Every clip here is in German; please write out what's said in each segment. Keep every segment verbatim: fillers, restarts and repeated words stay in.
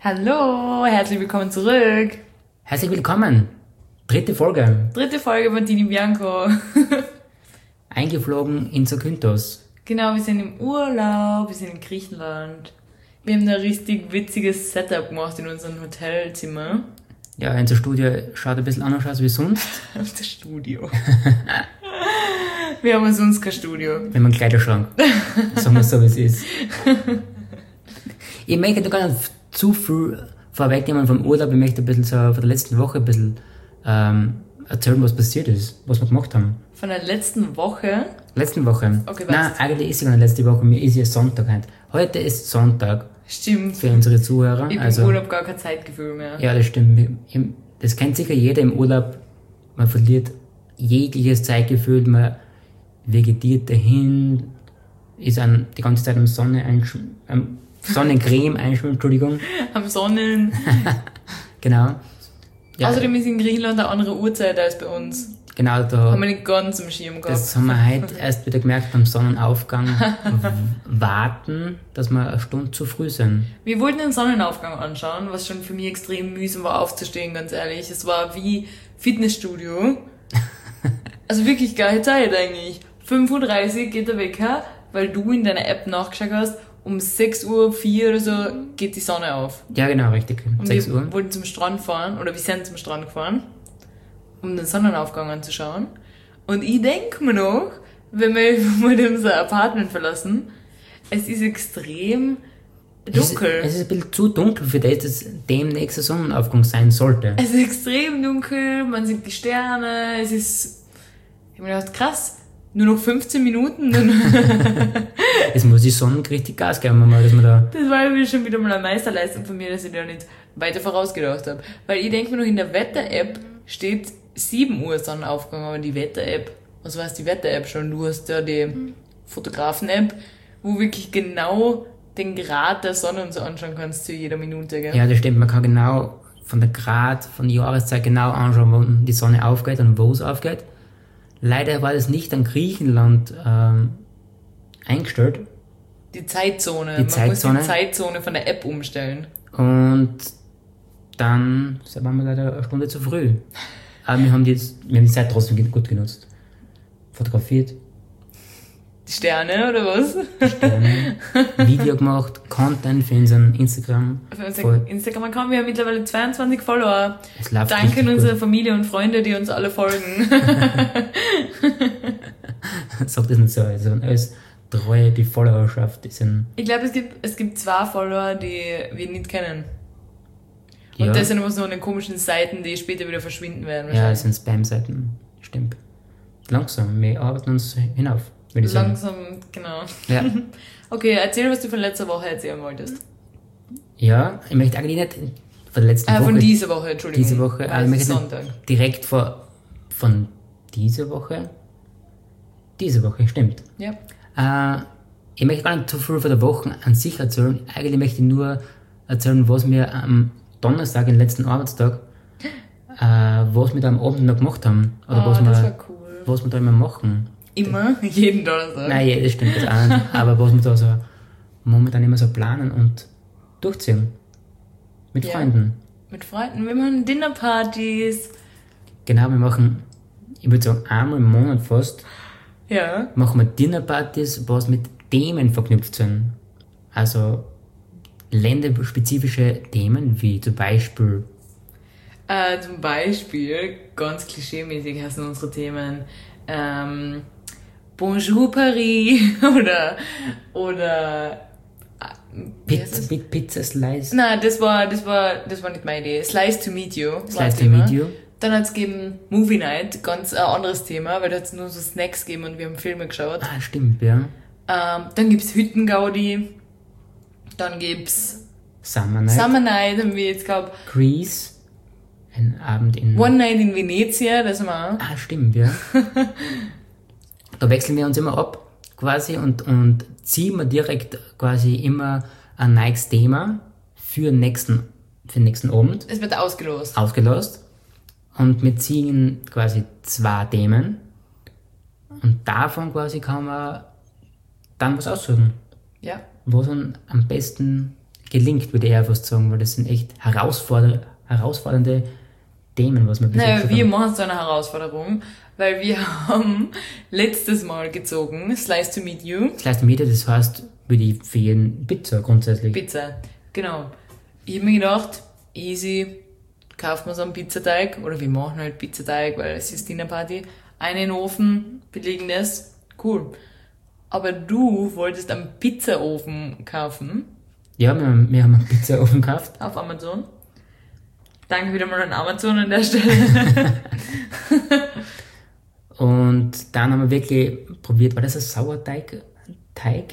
Hallo, herzlich willkommen zurück. Herzlich willkommen. Dritte Folge. Dritte Folge von Dini Bianco. Eingeflogen in Zakynthos. Genau, wir sind im Urlaub, wir sind in Griechenland. Wir haben ein richtig witziges Setup gemacht in unserem Hotelzimmer. Ja, unser Studio schaut ein bisschen anders aus wie sonst. Das Studio. Wir haben sonst kein Studio. Wir haben einen Kleiderschrank. Sagen wir so, wie es ist. Ich möchte gar nicht zu viel vorwegnehmen vom Urlaub. Ich möchte ein bisschen so von der letzten Woche ein bisschen ähm, erzählen, was passiert ist, was wir gemacht haben. Von der letzten Woche? Letzten Woche. Okay, Nein, eigentlich ist es gar nicht letzte Woche, mir ist ja Sonntag heute. Heute ist Sonntag. Stimmt. Für unsere Zuhörer. Ich habe also, im Urlaub gar kein Zeitgefühl mehr. Ja, das stimmt. Das kennt sicher jeder im Urlaub. Man verliert jegliches Zeitgefühl, man vegetiert dahin, ist an, die ganze Zeit am Sonne einschwimmen, am Sonnencreme einschwimmen, Entschuldigung. Am Sonnen. Genau. Ja, Außerdem ist in Griechenland eine andere Uhrzeit als bei uns. Genau, da Haben wir nicht ganz im Schirm gehabt. das haben wir heute erst wieder gemerkt beim Sonnenaufgang. w- warten, dass wir eine Stunde zu früh sind. Wir wollten den Sonnenaufgang anschauen, was schon für mich extrem mühsam war aufzustehen, ganz ehrlich. Es war wie Fitnessstudio. Also wirklich geile Zeit eigentlich. fünf Uhr dreißig geht der Wecker, weil du in deiner App nachgeschaut hast, um sechs Uhr vier oder so geht die Sonne auf. Ja, genau, richtig. Und sechs wir Uhr. wollten zum Strand fahren, oder wir sind zum Strand gefahren, um den Sonnenaufgang anzuschauen. Und ich denk mir noch, wenn wir mal unser Apartment verlassen, es ist extrem dunkel. Es ist, es ist ein bisschen zu dunkel für das, dass demnächst der Sonnenaufgang sein sollte. Es ist extrem dunkel, man sieht die Sterne, es ist, ich hab mir gedacht, krass, nur noch fünfzehn Minuten, dann Jetzt muss die Sonne richtig Gas geben, mal, dass wir da... das war irgendwie schon wieder mal eine Meisterleistung von mir, dass ich da nicht weiter vorausgedacht habe. Weil ich denke mir noch, in der Wetter-App steht sieben Uhr Sonnenaufgang, aber die Wetter-App, was weiß die Wetter-App schon? Du hast ja die Fotografen-App, wo wirklich genau den Grad der Sonne und so anschauen kannst zu jeder Minute, gell? Ja, das stimmt, man kann genau von der Grad, von der Jahreszeit genau anschauen, wann die Sonne aufgeht und wo es aufgeht. Leider war das nicht an Griechenland ähm, eingestellt Die Zeitzone. Die Man Zeitzone. muss die Zeitzone von der App umstellen. und dann waren wir leider eine Stunde zu früh. Aber wir haben die, wir haben die Zeit trotzdem gut genutzt. Fotografiert, Die Sterne, oder was? Sterne, Video gemacht, Content für unseren Instagram. Für Voll. unser Instagram-Account, wir haben mittlerweile zweiundzwanzig Follower. Es läuft Danke richtig an unsere gut. Familie und Freunde, die uns alle folgen. Sag das nicht so, also alles treue, die Followerschaft, die sind... Ich glaube, es gibt, es gibt zwei Follower, die wir nicht kennen. Und Ja. das sind immer so eine komischen Seiten, die später wieder verschwinden werden. Ja, wahrscheinlich. es sind Spam-Seiten. Stimmt. Langsam, wir arbeiten uns hinauf, würde ich sagen. Langsam, genau. Ja. Okay, erzähl, was du von letzter Woche erzählen wolltest. Ja, ich möchte eigentlich nicht von der letzten Äh, Woche, von dieser Woche, Entschuldigung. diese Woche, Weil aber ich es möchte ist nicht Sonntag. direkt vor, von dieser Woche, diese Woche, stimmt. Ja. Äh, ich möchte gar nicht zu viel von der Woche an sich erzählen. Eigentlich möchte ich nur erzählen, was wir am Donnerstag, den letzten Arbeitstag, äh, was wir da am Abend noch gemacht haben. Oder Oh, was, das wir, war cool. was wir da immer machen. Immer, jeden Donnerstag. Nein, ja, das stimmt das auch nicht. Aber was wir da so momentan immer so planen und durchziehen. Mit Ja. Freunden. Mit Freunden, wir machen Dinnerpartys. Genau, wir machen, ich würde sagen, einmal im Monat fast, Ja. machen wir Dinnerpartys, was mit Themen verknüpft sind. Also länderspezifische Themen, wie zum Beispiel, Äh, zum Beispiel, ganz klischeemäßig heißen unsere Themen, ähm, Bonjour Paris oder, oder, äh, wie heißt Pizza, das? Big Pizza Slice, Nein, das war, das war, das war nicht meine Idee. Slice to meet you. war das Slice to Thema. Meet You. Dann hat's gegeben Movie Night, ganz ein anderes Thema, weil da hat's nur so Snacks gegeben und wir haben Filme geschaut. Ah, stimmt, ja. Ähm, dann gibt's Hüttengaudi. Dann gibt's Summer Night, Summer Night, haben wir jetzt gehabt. Grease, ein Abend in... One Night in Venezia, das haben wir auch. Ah, stimmt, ja. Da wechseln wir uns immer ab, quasi, und, und ziehen wir direkt quasi immer ein neues Thema für den nächsten, für den nächsten Abend Es wird ausgelost. ausgelost. Und wir ziehen quasi zwei Themen. Und davon quasi kann man dann was aussuchen. Ja. Was dann am besten gelingt, würde ich eher fast sagen, weil das sind echt herausforder herausfordernde Themen, was wir bis Naja, jetzt wir haben. machen so eine Herausforderung, weil wir haben letztes Mal gezogen, Slice to Meet You, Das heißt, Miete, das heißt, würde ich für jeden Pizza grundsätzlich. Pizza. Genau. Ich habe mir gedacht, easy, kauft man so einen Pizzateig, oder wir machen halt Pizzateig, weil es ist Dinnerparty, einen in den Ofen, belegen das, cool. Aber du wolltest einen Pizzaofen kaufen, Ja, wir haben, wir haben einen Pizzaofen gekauft. auf Amazon. Danke wieder mal an Amazon an der Stelle. Und dann haben wir wirklich probiert, war das ein Sauerteig? Teig?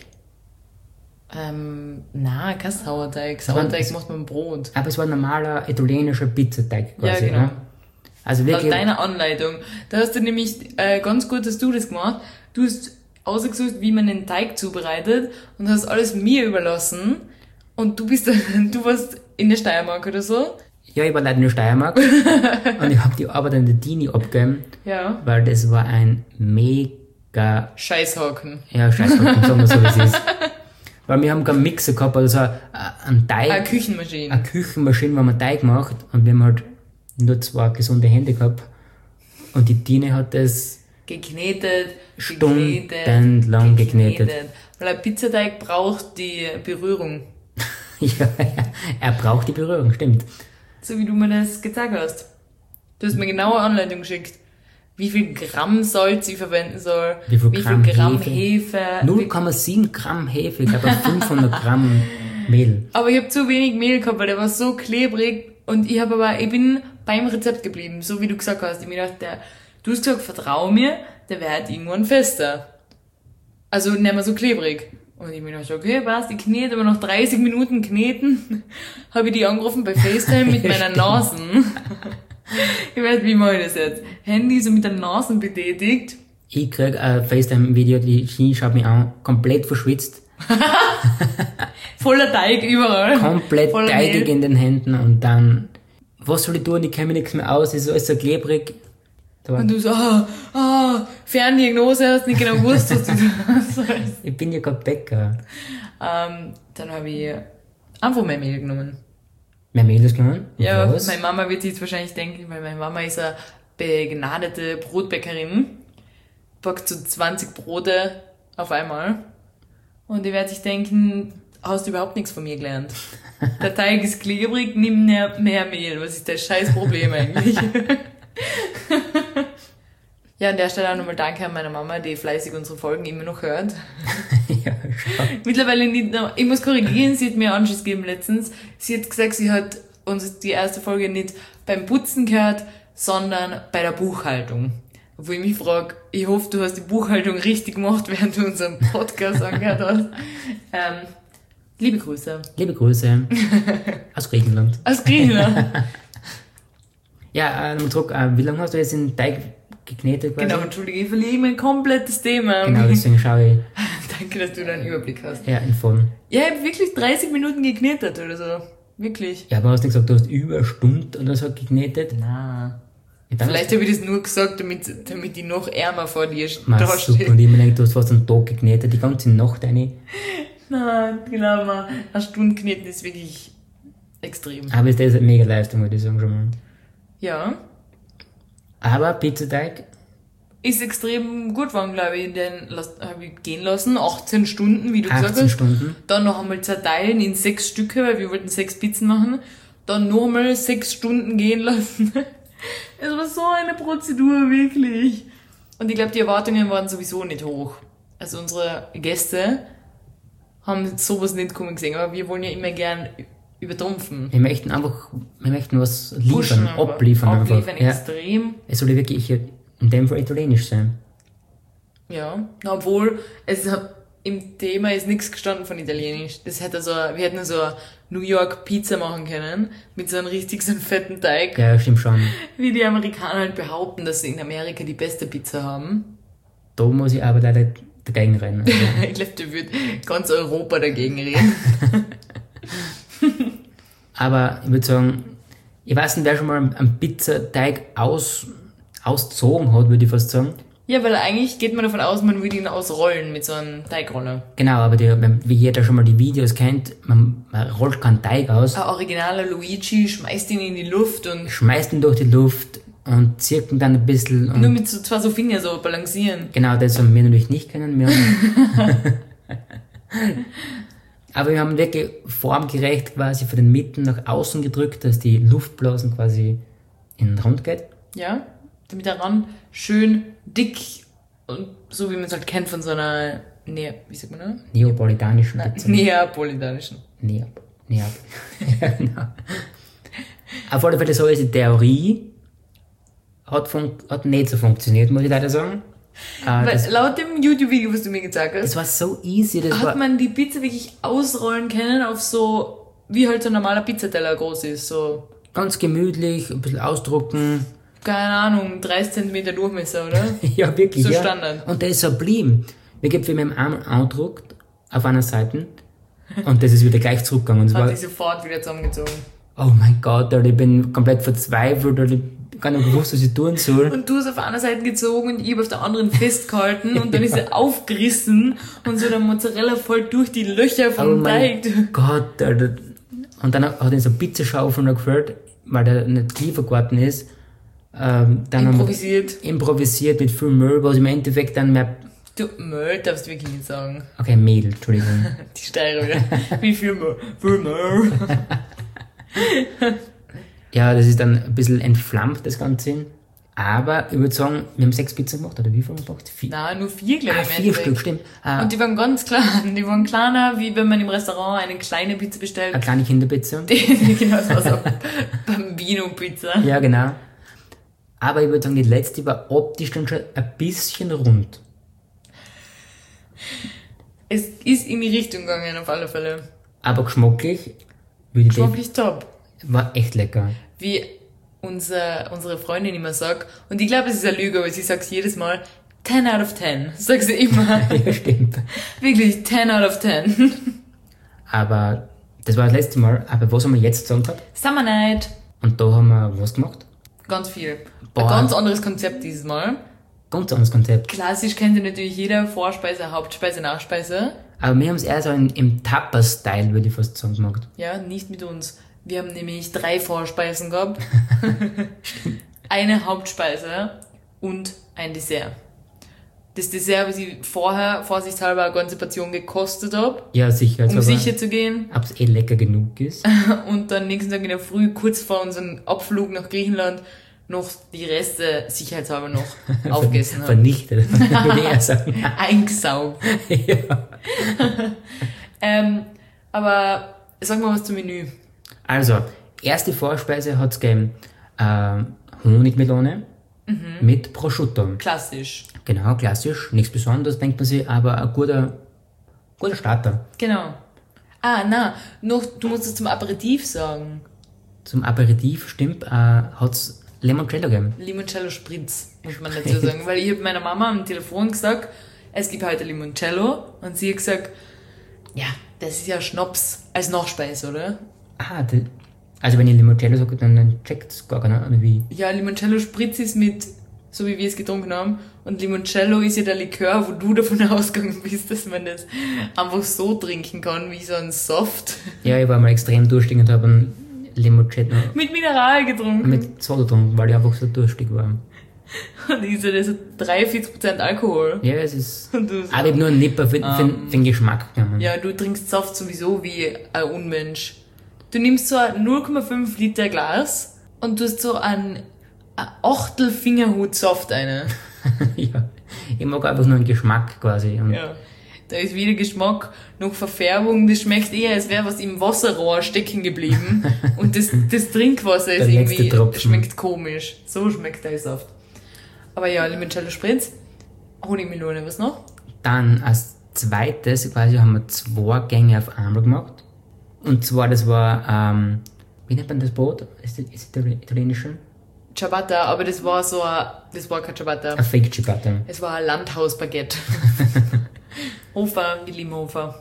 ähm, na, kein Sauerteig. war- Sauerteig macht man Brot. Aber es war ein normaler italienischer Pizzateig quasi. Ja, genau. Ne? Also Laut wirklich, deiner Anleitung. Da hast du nämlich äh, ganz gut, dass du das gemacht. Du hast ausgesucht, wie man den Teig zubereitet und hast alles mir überlassen. Und du bist, du warst in der Steiermark oder so. ja, ich war leider in der Steiermark und ich habe die Arbeit an der Dini abgegeben, Ja. weil das war ein mega, Scheißhaken. ja, scheiß sagen wir so, wie es ist. Weil wir haben keinen Mixer gehabt, also ein ein Teig, Eine Küchenmaschine. eine Küchenmaschine, wo man Teig macht und wir haben halt nur zwei gesunde Hände gehabt und die Dini hat das Geknetet, stundenlang geknetet. Weil ein Pizzateig braucht die Berührung. Ja, er braucht die Berührung, stimmt. So wie du mir das gezeigt hast. Du hast mir genaue Anleitung geschickt. Wie viel Gramm Salz ich verwenden soll. Wie viel Gramm Gramm Hefe? Hefe. null Komma sieben Gramm Hefe, ich glaube fünfhundert Gramm Mehl. Aber ich habe zu wenig Mehl gehabt, weil der war so klebrig. Und ich habe aber, ich bin beim Rezept geblieben, so wie du gesagt hast. Ich mir gedacht, der, du hast gesagt, vertrau mir, der wird halt irgendwann fester. Also nicht mehr so klebrig. Und ich mir gedacht, okay, passt, ich knete, aber nach dreißig Minuten kneten, habe ich die angerufen bei FaceTime mit meiner Nasen. Ich weiß, wie mache ich das jetzt? Handy so mit der Nase betätigt. Ich krieg ein FaceTime-Video, die Ski schaut mich an, komplett verschwitzt, Voller Teig überall. komplett Voller teigig Mehl. in den Händen und dann, was soll ich tun, ich kenne mir nichts mehr aus, ist alles so klebrig. Da war, Und du so, ah, ah, Ferndiagnose, hast nicht genau gewusst, was du sollst. ich bin ja kein Bäcker. Ähm, dann habe ich einfach mehr Mehl genommen. Mehr Mehl ist genommen? Ja, Was? meine Mama wird sich jetzt wahrscheinlich denken, weil meine Mama ist eine begnadete Brotbäckerin, backt so zwanzig Brote auf einmal und die wird sich denken, hast du überhaupt nichts von mir gelernt. Der Teig ist klebrig, nimm mehr, mehr Mehl. Was ist das scheiß Problem eigentlich? Ja, an der Stelle auch nochmal danke an meine Mama, die fleißig unsere Folgen immer noch hört. Ja, schau. Mittlerweile nicht mehr, ich muss korrigieren, sie hat mir einen Anschiss gegeben letztens. Sie hat gesagt, sie hat uns die erste Folge nicht beim Putzen gehört, sondern bei der Buchhaltung. Wo ich mich frage, ich hoffe, du hast die Buchhaltung richtig gemacht, während du unseren Podcast angehört hast. Ähm, liebe Grüße. Liebe Grüße aus Griechenland. Aus Griechenland. Ja, äh, nochmal zurück, äh, wie lange hast du jetzt den Teig geknetet quasi? Genau, entschuldige, ich verliere mein komplettes Thema. Genau, deswegen schaue ich Danke, dass du da einen Überblick hast. eher in Form. Ja, ich habe wirklich dreißig Minuten geknetet oder so. Wirklich. Ja, aber hast du nicht gesagt, du hast über eine Stunde oder so geknetet? Na. Ja, dann Vielleicht habe ich das nur gesagt, damit, damit ich noch ärmer vor dir Mach da super. stehe. Und ich mir denke, du hast fast einen Tag geknetet, die ganze Nacht eine. Nein, genau, mal. Eine Stunde kneten ist wirklich extrem. Aber ist das eine mega Leistung, würde ich sagen schon mal. Ja. Aber Pizzateig, Ist extrem gut geworden, glaube ich. Den habe ich gehen lassen. achtzehn Stunden, wie du gesagt achtzehn hast. Stunden. Dann noch einmal zerteilen in sechs Stücke, weil wir wollten sechs Pizzen machen. Dann noch einmal sechs Stunden gehen lassen. Es war so eine Prozedur, wirklich. Und ich glaube, die Erwartungen waren sowieso nicht hoch. Also unsere Gäste haben sowas nicht kommen gesehen, aber wir wollen ja immer gern übertrumpfen. Wir möchten einfach, wir möchten was liefern, Pushen einfach. abliefern Abliefern einfach. Ja. extrem. Es soll wirklich in dem Fall italienisch sein. Ja, obwohl es im Thema ist nichts gestanden von Italienisch. Das hätte so, wir hätten so eine New York Pizza machen können, mit so einem richtig so einem fetten Teig, Ja, stimmt schon. wie die Amerikaner halt behaupten, dass sie in Amerika die beste Pizza haben. Da muss ich aber leider dagegen rennen. Also, Ich glaube, da wird ganz Europa dagegen reden. aber ich würde sagen, ich weiß nicht, wer schon mal einen Pizzateig aus, ausgezogen hat, würde ich fast sagen. Ja, weil eigentlich geht man davon aus, man würde ihn ausrollen mit so einem Teigroller. Genau, aber die, wie jeder schon mal die Videos kennt, man, man rollt keinen Teig aus. Ein originaler Luigi schmeißt ihn in die Luft und... Schmeißt ihn durch die Luft und zirkt ihn dann ein bisschen. Und nur mit so zwei so Finger so balancieren. Genau, das haben wir natürlich nicht können. Wir haben aber wir haben wirklich formgerecht quasi von den Mitten nach außen gedrückt, dass die Luftblasen quasi in den Rand geht. Ja, damit der Rand schön dick und so wie man es halt kennt von so einer ne wie sagt man da? Neapolitanischen Pizza. Neapolitanischen. Neap Neap ja, genau. Auf alle Fälle so ist die Theorie, hat, hat nicht so funktioniert, muss ich leider sagen. Äh, Weil das, laut dem YouTube-Video, was du mir gezeigt hast, es war so easy. Das hat war, man die Pizza wirklich ausrollen können auf so, wie halt so ein normaler Pizzateller groß ist, so, ganz gemütlich, ein bisschen ausdrucken. keine Ahnung, dreißig Zentimeter Durchmesser, oder? Ja, wirklich. So ja. Standard. Und der ist so geblieben. Wir gibt wir mit dem Arm andruckt auf einer Seite und das ist wieder gleich zurückgegangen. Und es Hat war, sich sofort wieder zusammengezogen. oh mein Gott, Alter, ich bin komplett verzweifelt, Alter, ich hab gar nicht gewusst, was ich tun soll. Und du hast auf einer Seite gezogen und ich habe auf der anderen festgehalten und dann ist er aufgerissen und so der Mozzarella voll durch die Löcher Oh vom mein Teig. Gott, Alter. Und dann hat ihn so Pizzaschaufel noch gefällt, weil der nicht geliefert worden ist. Ähm, dann Improvisiert. Haben wir improvisiert mit viel Müll, was im Endeffekt dann mehr... Du, Müll darfst du wirklich nicht sagen. Okay, Mehl, Entschuldigung. Die Steigerung, ja. Wie viel Müll? Viel Müll. Ja, das ist dann ein bisschen entflammt, das Ganze. Aber ich würde sagen, wir haben sechs Pizzen gemacht, oder wie viel haben wir gemacht? Vier. Nein, nur vier, glaube Ah, ich. im vier Endeffekt. Stück, stimmt. Ah, Und die waren ganz klein. Die waren kleiner, wie wenn man im Restaurant eine kleine Pizza bestellt. eine kleine Kinderpizza. Genau, das war so Bambino-Pizza. Ja, genau. Aber ich würde sagen, die letzte war optisch dann schon ein bisschen rund. Es ist in die Richtung gegangen, auf alle Fälle. Aber geschmacklich, würde ich Geschmacklich top. war echt lecker. Wie unser, unsere Freundin immer sagt, und ich glaube, es ist eine Lüge, aber sie sagt es jedes Mal, ten out of ten. Sagt sie immer. Ja, stimmt. Wirklich, ten out of ten. Aber das war das letzte Mal. Aber was haben wir jetzt zusammen gehabt? Summer Night. Und da haben wir was gemacht? Ganz viel. Boah. Ein ganz anderes Konzept dieses Mal. Ganz anderes Konzept. Klassisch kennt ihr natürlich jeder Vorspeise, Hauptspeise, Nachspeise. Aber wir haben es eher so in, im Tapas-Style, würde ich fast sagen, gemacht. Ja, nicht mit uns. Wir haben nämlich drei Vorspeisen gehabt. Eine Hauptspeise und ein Dessert. Das Dessert, was ich vorher vorsichtshalber eine ganze Portion gekostet habe, Ja, sicher. um sicher zu gehen. Ob es eh lecker genug ist. Und dann nächsten Tag in der Früh, kurz vor unserem Abflug nach Griechenland, noch die Reste sicherheitshalber noch aufgegessen habe. Vernichtet, würde ich eher sagen. Eingesaugt. Ja. Ähm, aber sag mal was zum Menü. Also, erste Vorspeise hat es gegeben ähm, Honigmelone mit Prosciutto. Klassisch. Genau, klassisch, nichts Besonderes, denkt man sich, aber ein guter, guter Starter. Genau. Ah, na, noch, du musst es zum Aperitif sagen. Zum Aperitif, stimmt, äh, hat es Limoncello gegeben. Limoncello Spritz, muss man dazu sagen. Weil ich habe meiner Mama am Telefon gesagt, es gibt heute Limoncello. Und sie hat gesagt, ja, das ist ja Schnaps als Nachspeise, oder? Ah, die, also wenn ihr Limoncello sagt, dann, dann checkt es gar keiner, oder wie? Ja, Limoncello Spritz ist mit, so wie wir es getrunken haben. Und Limoncello ist ja der Likör, wo du davon ausgegangen bist, dass man das einfach so trinken kann, wie so ein Soft. Ja, ich war mal extrem durstig und habe ein Limoncello Mit Mineral getrunken. mit Soda getrunken, weil ich einfach so durstig war. Und ich so, das hat dreiundvierzig Prozent Alkohol. Ja, es ist... Und du so, Aber ich habe nur einen Nipper für, für, für den Geschmack genommen. ja, du trinkst Saft sowieso wie ein Unmensch. Du nimmst so ein null Komma fünf Liter Glas und du hast so ein, ein Achtel Fingerhut Saft eine. Ja, ich mag einfach nur einen Geschmack quasi. Und Ja. Da ist weder Geschmack noch Verfärbung. Das schmeckt eher, als wäre was im Wasserrohr stecken geblieben. Und das, das Trinkwasser ist Der letzte irgendwie, Tropfen. schmeckt komisch. So schmeckt der Saft. Aber ja, Limoncello Spritz, Honigmelone, was noch? Dann als zweites quasi haben wir zwei Gänge auf einmal gemacht. Und zwar, das war, ähm, wie nennt man das Brot? Ist das, ist das italienische? Ciabatta, aber das war so ein, das war kein Ciabatta. Ein Fake Ciabatta. Es war ein Landhausbaguette. Hofer, wir lieben Hofer.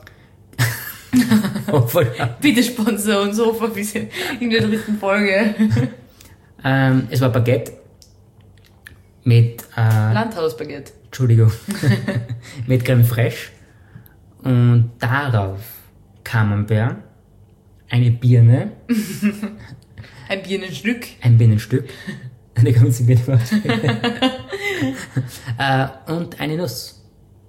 Oh, voll. Bitte sponsor uns Hofer bis in der dritten Folge. ähm, es war Baguette mit, äh, Landhausbaguette. Entschuldigung, mit Creme Fraiche und darauf Camembert, eine Birne, Ein Birnenstück. ein Birnenstück, eine ganze Birne äh, und eine Nuss,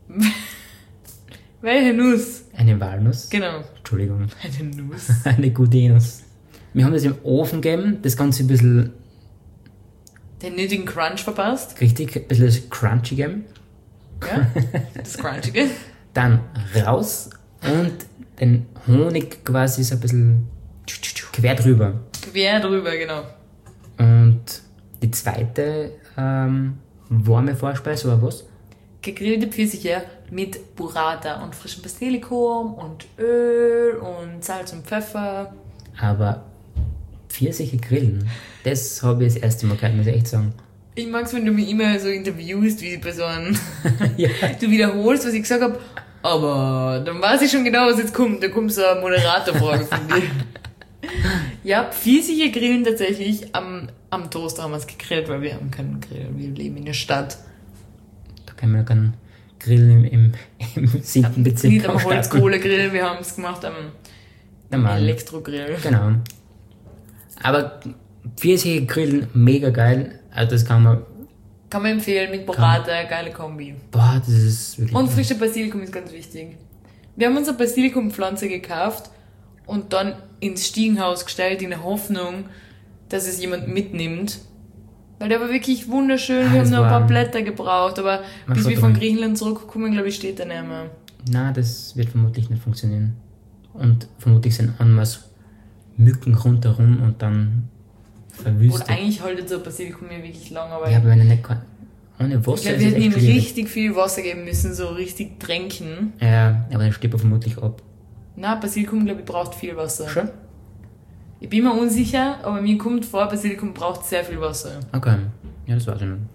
Welche Nuss? eine Walnuss, Genau. Entschuldigung, Eine Nuss. eine gute Nuss. Wir haben das im Ofen gegeben, das Ganze ein bisschen, Den nötigen Crunch verpasst. richtig, ein bisschen das crunchy gegeben, Ja. Das Crunchige. dann raus und den Honig quasi so ein bisschen quer drüber. Quer drüber, genau. Und die zweite ähm, warme Vorspeise war was? Gegrillte Pfirsiche mit Burrata und frischem Basilikum und Öl und Salz und Pfeffer. Aber Pfirsiche grillen, das habe ich das erste Mal gehört, muss ich echt sagen. Ich mag es, wenn du mich immer so interviewst, wie die Person. Ja. Du wiederholst, was ich gesagt habe, aber dann weiß ich schon genau, was jetzt kommt. Da kommt so eine Moderatorfrage von dir. Ja, Pfirsiche grillen tatsächlich. Am, am Toaster haben wir es gegrillt, weil wir haben keinen Grill. Wir leben in der Stadt. Da kann man ja keinen Grillen im, im, im siebten Bezirk Nicht am am Start. Holzkohlegrill, wir haben es gemacht am Normal. Elektrogrill. Genau. Aber Pfirsiche grillen, mega geil. Also das kann man, Kann man empfehlen, mit Burrata, geile Kombi. boah, das ist wirklich... Und frische Basilikum ist ganz wichtig. Wir haben uns eine Basilikumpflanze gekauft und dann ins Stiegenhaus gestellt, in der Hoffnung, dass es jemand mitnimmt. Weil der war wirklich wunderschön, Ah, wir das haben noch ein paar war- Blätter gebraucht, aber Man bis schaut wir von aber- Griechenland zurückkommen, glaube ich, steht der nicht mehr. Na, das wird vermutlich nicht funktionieren. Und vermutlich sind Anmaß Mücken rundherum und dann Und verwüstet. eigentlich haltet so ein Basilikum ja wirklich lang, aber Ja, aber wenn er nicht kann, ohne ich Wasser glaube, ist wir es hätten ihm echt schwierig. richtig viel Wasser geben müssen, so richtig tränken. Ja, aber dann stirbt er vermutlich ab. Na, Basilikum, glaube ich, braucht viel Wasser. Schon? Ich bin mir unsicher, aber mir kommt vor, Basilikum braucht sehr viel Wasser. Okay. Ja, das war schon.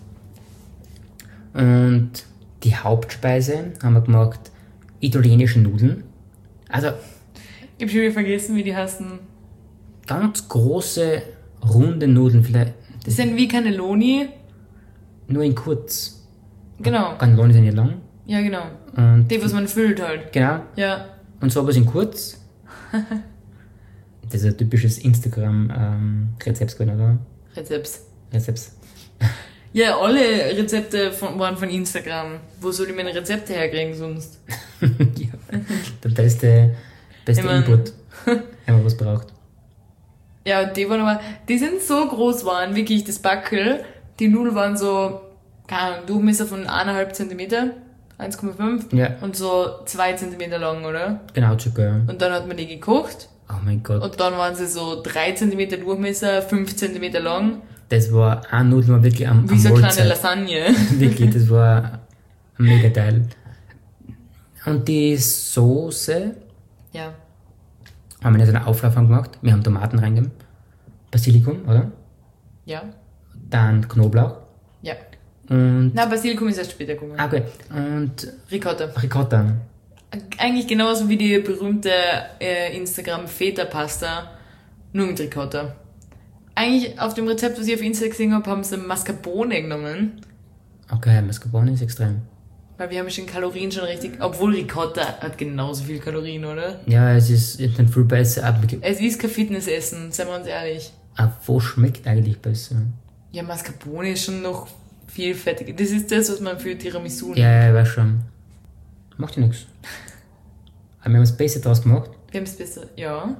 Und die Hauptspeise haben wir gemacht, italienische Nudeln. Also Ich habe schon wieder vergessen, wie die heißen. ganz große, runde Nudeln, vielleicht Das sind wie Cannelloni. nur in kurz. Genau. Cannelloni sind ja lang. Ja, genau. Und Die, was man füllt halt. genau. Ja. Und sowas in kurz. Das ist ein typisches Instagram-Rezept gewesen, oder? Rezepts. Rezepts. Ja, alle Rezepte von, waren von Instagram. Wo soll ich meine Rezepte herkriegen sonst? Ja, der beste, beste Ich mein- Input, wenn man was braucht. Ja, die waren aber, die sind so groß waren, wirklich, das Backel. Die Nudeln waren so, keine Ahnung, Durchmesser von eineinhalb Zentimeter, eins Komma fünf. Ja, Und so zwei Zentimeter lang, oder? genau, circa. Ja. Und dann hat man die gekocht. Oh mein Gott. Und dann waren sie so drei Zentimeter Durchmesser, fünf Zentimeter lang. Das war eine Nudel war wirklich am, Wie am so eine Mahlzeit. kleine Lasagne. Wirklich, das war ein mega Teil. Und die Soße Ja. haben wir in so einer Auflaufung gemacht. Wir haben Tomaten reingegeben, Basilikum, oder? Ja. Dann Knoblauch Ja. und... Na, Basilikum ist erst später gekommen. Ah, okay. Und Ricotta. Ricotta. Eigentlich genauso wie die berühmte äh, Instagram-Feta-Pasta, nur mit Ricotta. Eigentlich auf dem Rezept, was ich auf Insta gesehen habe, haben sie Mascarpone genommen. Okay, Mascarpone ist extrem. Weil wir haben schon Kalorien schon richtig... Obwohl Ricotta hat genauso viel Kalorien, oder? Ja, es ist dann viel besser. Aber, Es ist kein Fitnessessen, seien wir uns ehrlich. aber wo schmeckt eigentlich besser? Ja, Mascarpone ist schon noch viel fettiger. Das ist das, was man für Tiramisu nimmt. Ja, ja, ich weiß schon. Macht ja nichts. Aber wir haben das Beste draus gemacht Wir haben es besser... Ja.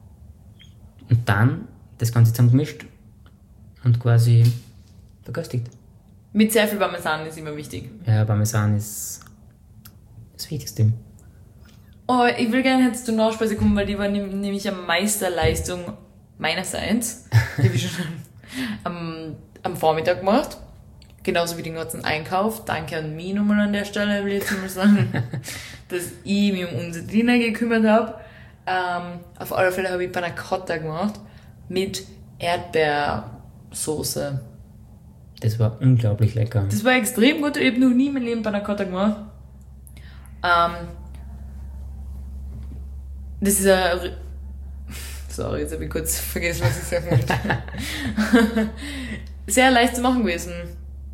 und dann das Ganze zusammengemischt und quasi verköstigt. Mit sehr viel Parmesan ist immer wichtig. Ja, Parmesan ist das Wichtigste. Oh, ich will gerne jetzt zur Nachspeise kommen, weil die war nehm- nämlich eine Meisterleistung meinerseits. Die habe ich schon am, am Vormittag gemacht. Genauso wie den ganzen Einkauf. Danke an mich nochmal an der Stelle, will ich jetzt mal sagen, dass ich mich um unsere Diener gekümmert habe. Ähm, auf alle Fälle habe ich Panna Cotta gemacht mit Erdbeersoße. Das war unglaublich lecker. Das war extrem gut. Ich habe noch nie in meinem Leben Panna Cotta gemacht. Ähm, das ist ein... Sorry, jetzt habe ich kurz vergessen, was ich sagen wollte. Sehr leicht zu machen gewesen.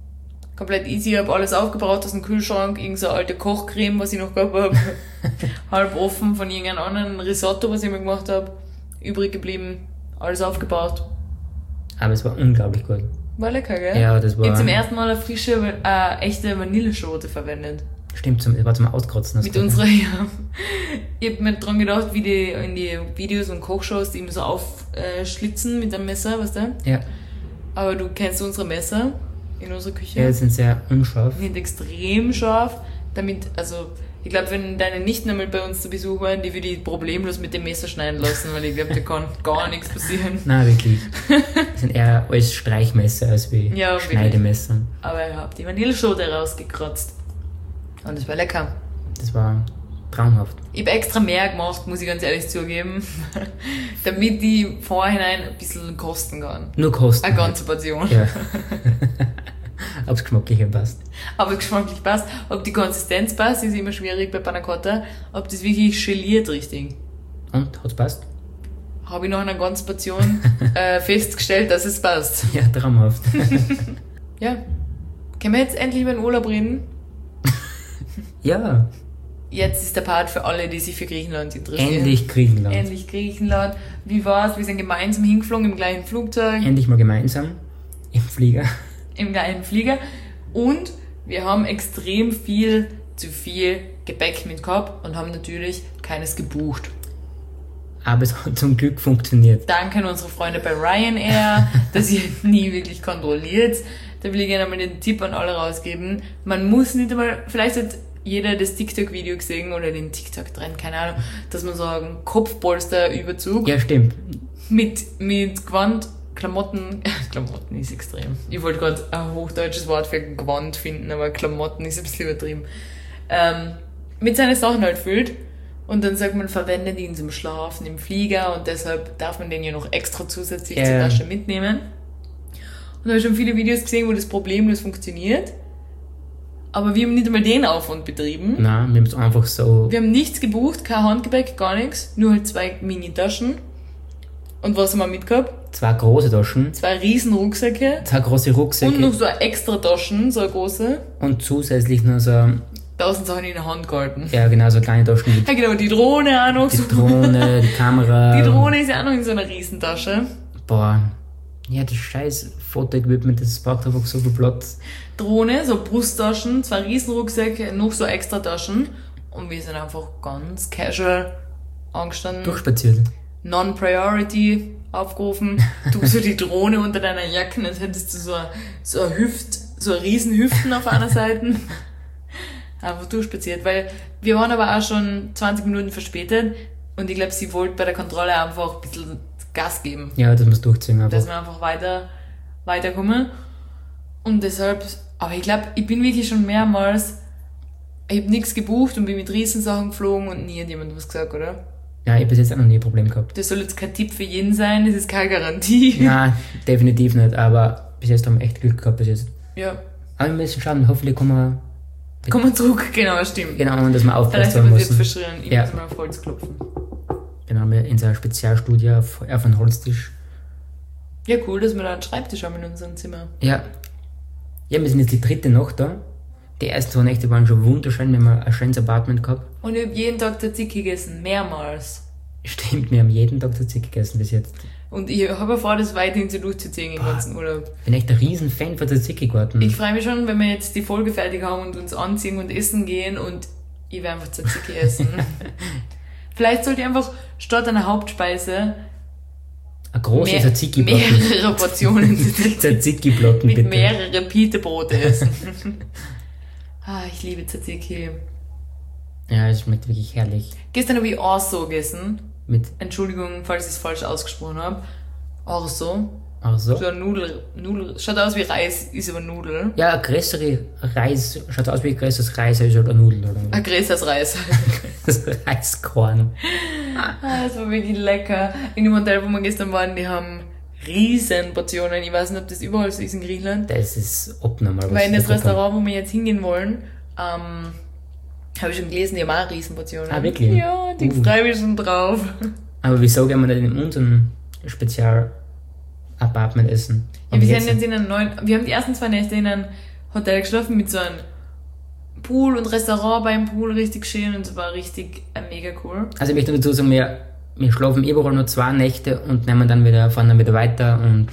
Komplett easy, ich hab alles aufgebraucht aus dem Kühlschrank, irgend so eine alte Kochcreme, was ich noch gehabt hab, halb offen von irgendeinem anderen Risotto, was ich mir gemacht hab, übrig geblieben, alles aufgebraucht. Aber es war unglaublich gut. War lecker, gell? Ja, das war... Ich hab zum ersten Mal eine frische, äh, echte Vanilleschote verwendet. Stimmt, zum, das war zum Auskotzen. Mit unserer, ja. Ich hab mir dran gedacht, wie die in die Videos und Kochshows, die immer so aufschlitzen mit einem Messer, weißt du? Ja. Aber du kennst unsere Messer in unserer Küche? Ja, die sind sehr unscharf. Die sind extrem scharf, damit, also, ich glaube, wenn deine Nichten einmal bei uns zu Besuch waren, die würde ich problemlos mit dem Messer schneiden lassen, weil ich glaube, da kann gar nichts passieren. Nein, wirklich. Die sind eher als Streichmesser als wie Ja, Schneidemesser. Aber ich habe die Vanilleschote rausgekratzt. Und das war lecker. Das war traumhaft. Ich habe extra mehr gemacht, muss ich ganz ehrlich zugeben, damit die vorhinein ein bisschen kosten kann. Nur kosten. Eine ganze Portion. Ja. Ob es geschmacklicher passt. Aber geschmacklich passt. Ob die Konsistenz passt, ist immer schwierig bei Panna Cotta. Ob das wirklich geliert richtig. Und, hat's passt? Habe ich nach einer ganzen Portion äh, festgestellt, dass es passt. Ja, traumhaft. Ja. Können wir jetzt endlich über den Urlaub reden? Ja. Jetzt ist der Part für alle, die sich für Griechenland interessieren. Endlich Griechenland. Endlich Griechenland. Wie war's? Wir sind gemeinsam hingeflogen im gleichen Flugzeug, Endlich mal gemeinsam im Flieger. im gleichen Flieger. Und wir haben extrem viel zu viel Gepäck mit gehabt und haben natürlich keines gebucht. Aber es hat zum Glück funktioniert. Danke an unsere Freunde bei Ryanair, dass ihr nie wirklich kontrolliert. Da will ich gerne mal den Tipp an alle rausgeben. Man muss nicht einmal, vielleicht hat jeder das TikTok-Video gesehen oder den TikTok-Trend, keine Ahnung, dass man so einen Kopfpolsterüberzug Ja, stimmt. mit, mit Gewand, Klamotten, Klamotten ist extrem. Ich wollte gerade ein hochdeutsches Wort für Gewand finden, aber Klamotten ist ein bisschen übertrieben. Ähm, mit seinen Sachen halt füllt. Und dann sagt man, verwendet ihn zum Schlafen im Flieger und deshalb darf man den ja noch extra zusätzlich Ja. zur Tasche mitnehmen. Und da habe ich schon viele Videos gesehen, wo das problemlos funktioniert. Aber wir haben nicht einmal den Aufwand betrieben. Nein, wir haben es einfach so... Wir haben nichts gebucht, kein Handgepäck, gar nichts. Nur halt zwei Mini-Taschen. Und was haben wir mitgehabt? Zwei große Taschen, Zwei riesen Rucksäcke. zwei große Rucksäcke Und noch so eine extra Taschen, so eine große. und zusätzlich noch so... Tausend Sachen in der Hand gehalten. Ja, genau, so kleine Taschen mit Ja genau, die Drohne auch noch. die so. Drohne, die Kamera. Die Drohne ist ja auch noch in so einer Riesentasche. Boah. Ja, das scheiß Foto-Equipment, das braucht einfach so viel Platz. Drohne, so Brusttaschen, zwei Riesenrucksäcke, noch so extra Taschen. Und wir sind einfach ganz casual angestanden. Durchspaziert. Non-Priority aufgerufen. Du so die Drohne unter deiner Jacke, als hättest du so eine, so eine Hüft, so eine riesen Hüften auf einer Seite. Einfach durchspaziert, weil wir waren aber auch schon zwanzig Minuten verspätet und ich glaube, sie wollte bei der Kontrolle einfach ein bisschen Gas geben, Ja, das muss durchziehen einfach. dass wir einfach weiter, weiterkommen. Und deshalb, aber ich glaube, ich bin wirklich schon mehrmals, ich habe nichts gebucht und bin mit Riesensachen geflogen und nie hat jemand was gesagt, oder? Ja, ich habe bis jetzt auch noch nie ein Problem gehabt. Das soll jetzt kein Tipp für jeden sein, das ist keine Garantie. Nein, definitiv nicht, aber bis jetzt haben wir echt Glück gehabt bis jetzt. Ja. Aber wir müssen schauen, hoffentlich kommen wir... Kommen wir zurück, genau, stimmt. Genau, und dass wir aufpasst Vielleicht werden haben wir es jetzt müssen. verschrien, ich Ja. muss mal auf Holz klopfen. Dann haben wir in so einer Spezialstudie auf, auf einen Holztisch. Ja, cool, dass wir da einen Schreibtisch haben in unserem Zimmer. Ja. Ja, wir sind jetzt die dritte Nacht da. Die ersten zwei Nächte waren schon wunderschön, wir haben ein schönes Apartment gehabt. Und ich habe jeden Tag Tzatziki gegessen, mehrmals. Stimmt, wir haben jeden Tag Tzatziki gegessen bis jetzt. Und ich habe vor, das weiterhin so durchzuziehen im ganzen Urlaub. Ich bin echt ein riesen Fan von Tzatziki geworden. Ich freue mich schon, wenn wir jetzt die Folge fertig haben und uns anziehen und essen gehen und ich werde einfach Tzatziki essen. Vielleicht sollte ich einfach statt einer Hauptspeise Ein großes mehr, Tzatziki-Platten. mehrere Portionen Tzatziki-Platten, mit bitte. mehrere Pita-Brote essen. Ah, ich liebe Tzatziki. Ja, es schmeckt wirklich herrlich. Gestern habe ich Orso gegessen. Mit Entschuldigung, falls ich es falsch ausgesprochen habe. Orso. auch so. So ein Nudel, Nudel. Schaut aus wie Reis, ist aber Nudel. Ja, ein größere Reis, schaut aus wie ein größeres Reis, ist halt eine Nudel oder Ein größeres Reis. das Reiskorn. Ah, das war wirklich lecker. In dem Hotel, wo wir gestern waren, die haben riesen Portionen. Ich weiß nicht, ob das überall so ist in Griechenland. Das ist abnormal. was Weil in sie das da bekommen. Restaurant, wo wir jetzt hingehen wollen, ähm, habe ich schon gelesen, die haben auch Riesenportionen. Ah, wirklich? Ja, die Uh. freue mich schon drauf. Aber wieso gehen wir nicht in unserem Spezial-Apartment essen? Ja, wir, sind jetzt in einem neuen, wir haben die ersten zwei Nächte in einem Hotel geschlafen mit so einem Pool und Restaurant beim Pool, richtig schön und es war richtig äh, mega cool. Also ich möchte dazu sagen, wir, wir schlafen überall nur zwei Nächte und nehmen dann wieder, fahren dann wieder weiter und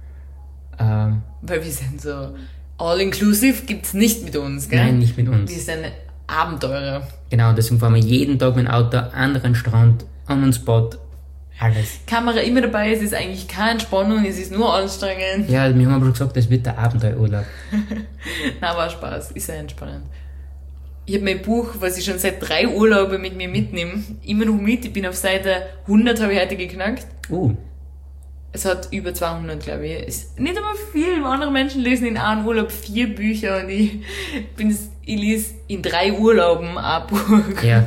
ähm, weil wir sind so all-inclusive gibt's nicht mit uns, gell? Nein, nicht mit uns. Wir sind Abenteurer. Genau, deswegen fahren wir jeden Tag mit dem Auto an den Strand, an den Spot, alles. Kamera immer dabei, es ist eigentlich keine Entspannung, es ist nur anstrengend. Ja, wir haben aber schon gesagt, das wird der Abenteuerurlaub. Na, war Spaß, ist sehr entspannend. Ich habe mein Buch, was ich schon seit drei Urlaube mit mir mitnehme, immer noch mit. Ich bin auf Seite hundert, habe ich heute geknackt. Uh. Es hat über zweihundert, glaube ich. Ist nicht einmal viel. Andere Menschen lesen in einem Urlaub vier Bücher und ich bin, ich lese in drei Urlauben ein Buch. Ja.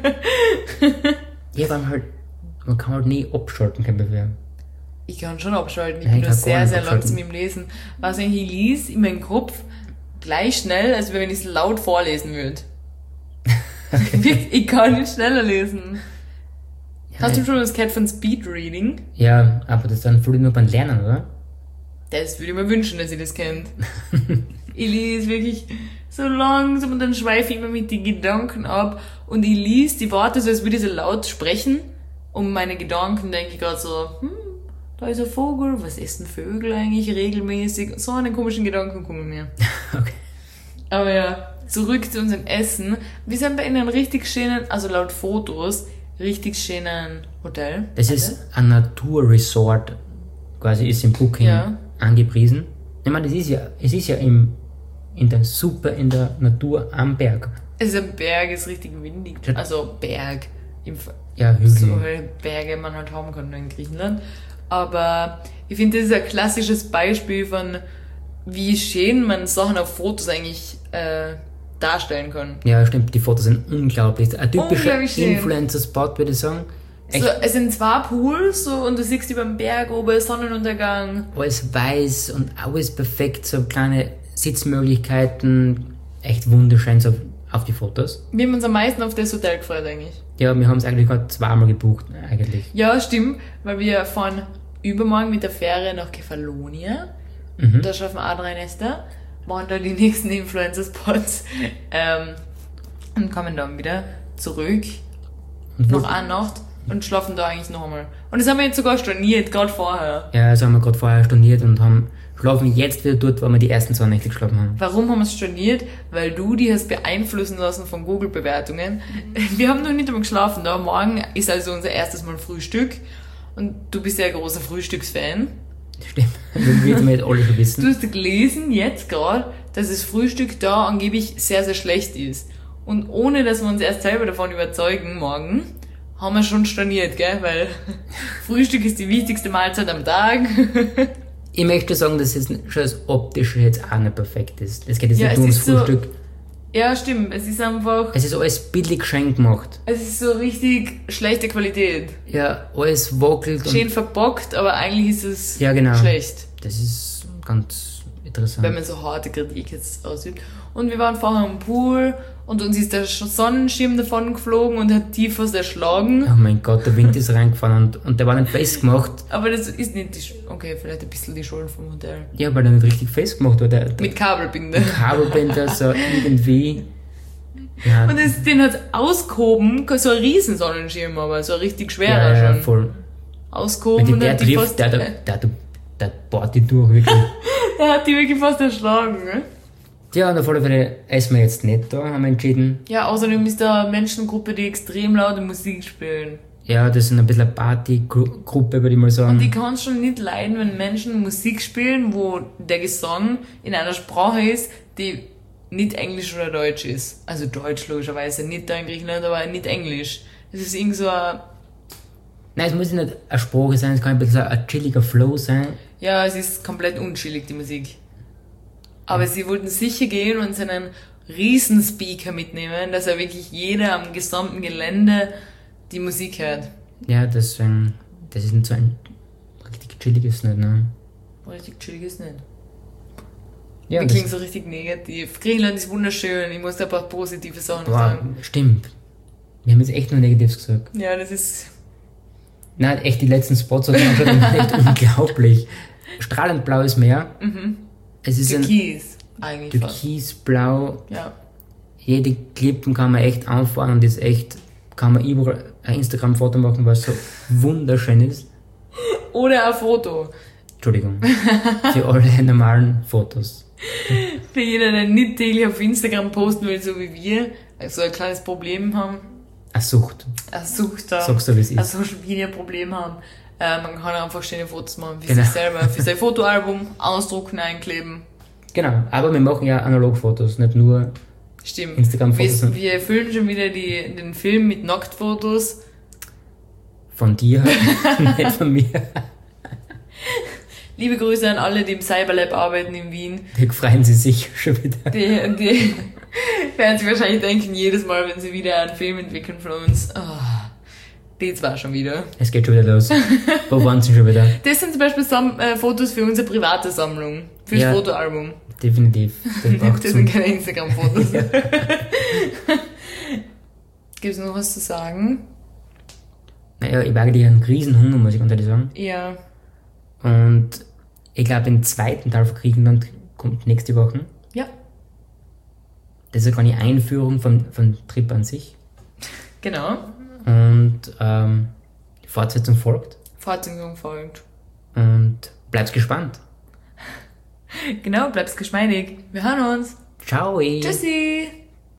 Ja, weil man halt, man kann halt nie abschalten, kein Bewerben. Ich kann schon abschalten. Ich Nein, bin ich nur kann gar sehr, nicht sehr langsam abschalten. im Lesen. Was ich lese in meinem Kopf gleich schnell, als wenn ich es laut vorlesen würde. Okay. Ich kann nicht schneller lesen. Ja, Hast du ja. schon das gehört von Speedreading? Ja, aber das dann voll nur beim Lernen, oder? Das würde ich mir wünschen, dass ihr das kennt. Ich lese wirklich so langsam und dann schweife ich immer mit den Gedanken ab und ich lese die Worte so, als würde ich so laut sprechen. Und meine Gedanken denke ich gerade so, hm, da ist ein Vogel, was essen Vögel eigentlich regelmäßig? So einen komischen Gedanken kommen mir. Okay. Aber ja, zurück zu unserem Essen. Wir sind bei einem richtig schönen, also laut Fotos, richtig schönen Hotel. Das ist ein Naturresort, quasi ist im Booking Ja. angepriesen. Ich meine, das ist ja, es ist ja im, in der super in der Natur am Berg. Es ist ein Berg, ist richtig windig. Also Berg. Im Ver- Ja, so Hügel. halt Berge man halt haben kann in Griechenland. Aber ich finde, das ist ein klassisches Beispiel von, wie schön man Sachen auf Fotos eigentlich äh, darstellen kann. Ja, stimmt, die Fotos sind unglaublich. Ein typischer Unglaublich schön. Influencer-Spot, würde ich sagen. Echt, So, es sind zwei Pools so, und du siehst über den Berg oben Sonnenuntergang. alles weiß und alles perfekt, so kleine Sitzmöglichkeiten. Echt wunderschön so auf die Fotos. Wir haben uns am meisten auf das Hotel gefreut eigentlich. Ja, wir haben es eigentlich gerade zweimal gebucht, eigentlich. Ja, stimmt, weil wir fahren übermorgen mit der Fähre nach Kefalonia. Mhm. Da schaffen wir auch drei Nächte, machen da die nächsten Influencer-Spots ähm, und kommen dann wieder zurück, Und wo- noch eine Nacht und schlafen da eigentlich noch einmal. Und das haben wir jetzt sogar storniert, gerade vorher. Ja, das haben wir gerade vorher storniert und haben schlafen jetzt wieder dort, wo wir die ersten zwei Nächte geschlafen haben. Warum haben wir es storniert? Weil du die hast beeinflussen lassen von Google-Bewertungen. Wir haben noch nicht einmal geschlafen da. Morgen ist also unser erstes Mal Frühstück und du bist ja ein großer Frühstücksfan. Stimmt, das wird wir jetzt alle schon Du wissen. hast gelesen jetzt gerade, dass das Frühstück da angeblich sehr, sehr schlecht ist. Und ohne, dass wir uns erst selber davon überzeugen, morgen, haben wir schon storniert, gell? Weil Frühstück ist die wichtigste Mahlzeit am Tag. Ich möchte sagen, dass es schon das Optische jetzt auch nicht perfekt ist. Es geht jetzt Ja, nicht es nur ums ist so- Frühstück. Ja, stimmt. Es ist einfach, Es ist alles billig schön gemacht. es ist so richtig schlechte Qualität. Ja, alles wackelt Schön und... verpackt, aber eigentlich ist es Ja, genau. schlecht, Das ist ganz interessant. wenn man so harte Kritik jetzt ausübt. Und wir waren vorher am Pool und uns ist der Sonnenschirm davon geflogen und hat tief was erschlagen. Oh mein Gott, der Wind ist reingefahren und, und der war nicht festgemacht. Aber das ist nicht die Sch okay, vielleicht ein bisschen die Schuld vom Hotel. Ja, weil der nicht richtig festgemacht war. Der, der Mit Kabelbinde. Kabelbinder so irgendwie... Ja, Und das, den hat ausgehoben, so ein riesen Sonnenschirm, aber so ein richtig schwerer ja, ja, schon. voll. Ausgehoben Wenn die und der hat die trifft, fast, der, der, der, der, der bohrt die durch, wirklich. der hat die wirklich fast erschlagen. Ne? Ja, und auf alle Fälle essen wir jetzt nicht da, haben wir entschieden. Ja, außerdem ist da eine Menschengruppe, die extrem laute Musik spielen. Ja, das ist ein bisschen eine Partygruppe, würde ich mal sagen. Und ich kann schon nicht leiden, wenn Menschen Musik spielen, wo der Gesang in einer Sprache ist, die nicht Englisch oder Deutsch ist. Also Deutsch logischerweise, nicht da in Griechenland, aber nicht Englisch. Es ist irgend so ein, Nein, es muss nicht eine Sprache sein, es kann ein bisschen ein chilliger Flow sein. ja, es ist komplett unchillig, die Musik. Aber sie wollten sicher gehen und einen riesen Speaker mitnehmen, dass er wirklich jeder am gesamten Gelände die Musik hört. Ja, deswegen, das ist nicht so ein richtig chilliges nicht, ne? Richtig chillig ist nicht. Ja, das das, klingt so richtig negativ. Griechenland ist wunderschön, ich muss da ein paar positive Sachen boah, sagen. stimmt. Wir haben jetzt echt nur Negatives gesagt. Ja, das ist... Nein, echt, die letzten Spots sind echt unglaublich. Strahlend blaues Meer. Mhm. Es ist ein, Türkis. Eigentlich fast. Türkisblau. Ja. Jede Klippen kann man echt anfahren und ist echt, kann man überall ein Instagram-Foto machen, was so wunderschön ist. Oder ein Foto. Entschuldigung. Für alle normalen Fotos. Für jeden, der nicht täglich auf Instagram posten will, so wie wir, also ein kleines Problem haben, Eine Sucht. eine Sucht haben, Sagst du, wie es ein ist. Social Media Problem haben, äh, man kann einfach schöne Fotos machen für Genau. sich selber, für sein Fotoalbum, ausdrucken, einkleben. Genau, aber wir machen ja Analogfotos, nicht nur Stimmt. Instagram-Fotos. Wir, wir füllen schon wieder die, den Film mit Nacktfotos. Von dir, nicht von mir. Liebe Grüße an alle, die im Cyberlab arbeiten in Wien. Die freuen sie sich schon wieder. Die, die werden sich wahrscheinlich denken, jedes Mal, wenn sie wieder einen Film entwickeln von uns, oh, die zwar schon wieder. Es geht schon wieder los. Wo waren sie schon wieder? Das sind zum Beispiel Sam äh, Fotos für unsere private Sammlung, fürs Ja. Fotoalbum. Definitiv. Das braucht Das zum sind keine Instagram-Fotos. Gibt es noch was zu sagen? Naja, ich habe eigentlich einen Riesenhunger, muss ich ganz ehrlich sagen. Ja. Und ich glaube, den zweiten Teil von Griechenland kommt nächste Woche. Ja, Das ist ja gar eine Einführung vom, vom Trip an sich. genau. Und ähm, die Fortsetzung folgt. Fortsetzung folgt. Und bleibt gespannt. Genau, bleib's geschmeidig. Wir hören uns. Ciao. Tschüssi.